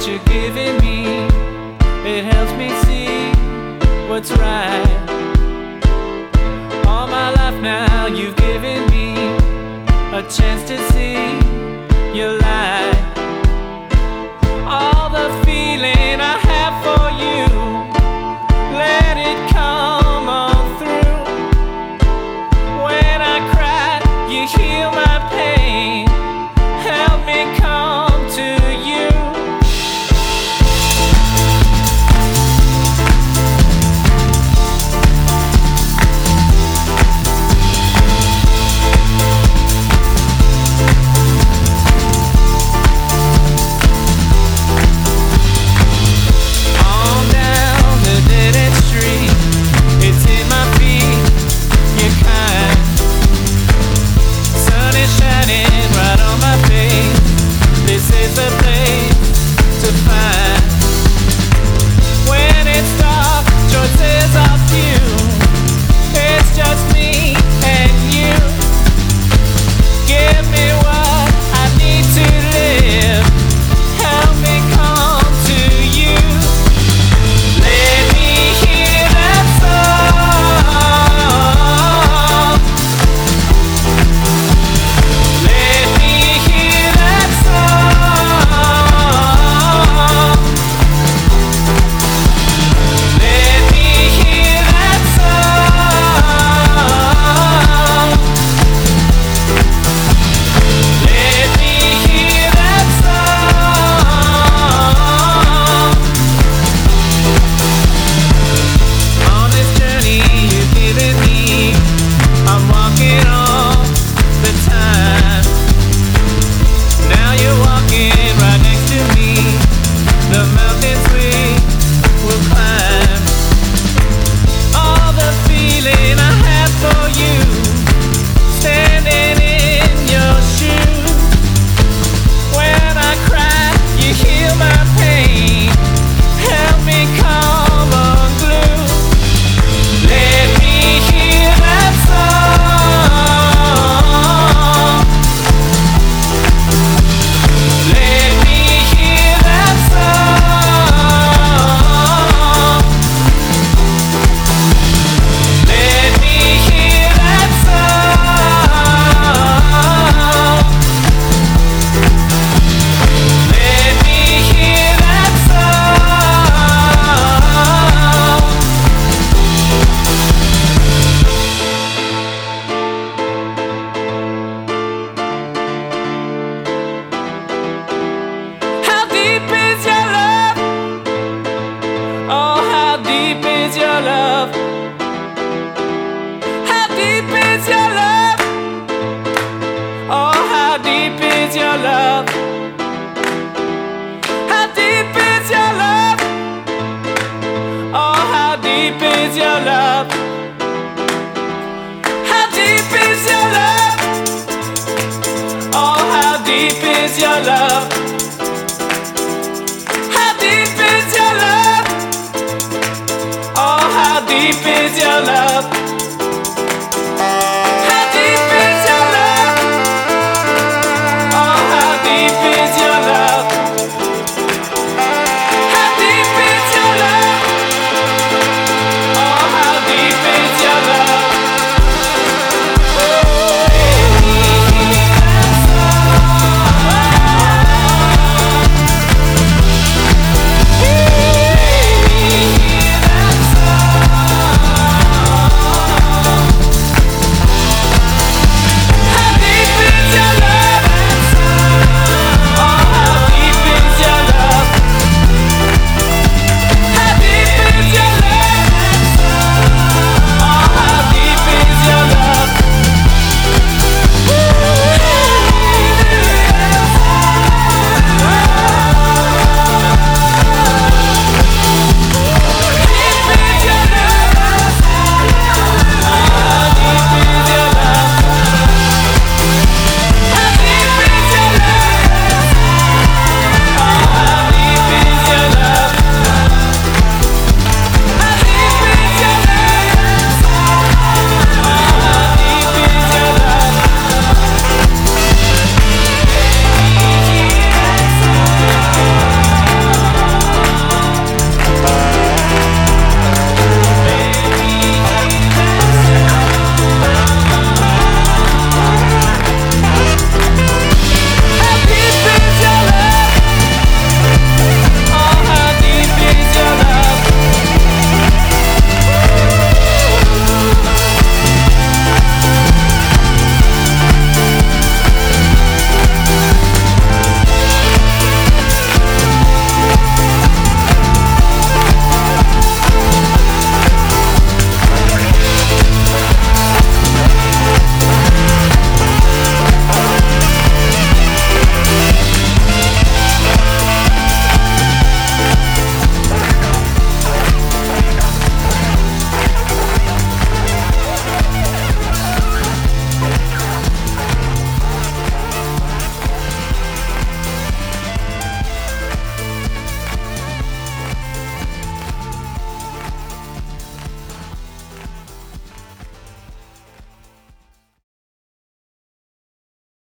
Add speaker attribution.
Speaker 1: that you're giving me, it helps me see what's right. All my life now you've given me a chance to see your light. All the feeling I have for you, let it come on through. When I cry, you heal my pain. Help me come to you. On down the dead-end street, it's in my feet, you're kind. Sun is shining right on my face. This is the place to find. When it's dark, choices are few. It's just me and you. Give me what I need to live. Help me come to you. Let me hear that song. Let me hear that song. Let me hear that song. Let me hear that song. On this journey you've given me, I'm walking all the time. Now you're walking right next to me. The mountains we will climb. All the feeling I have for you, standing in your shoes. When I cry, you heal my pain. Help me come unglued. Let me hear that song. Let me hear that song. Let me hear that song. Let me hear that song. How deep is your love? Oh, how deep is your love? How deep is your love? Oh, how deep is your love? How deep is your love? Oh, how deep is your love? How deep is your love? Oh, how deep is your love? How deep is your love? Oh, how deep is your love?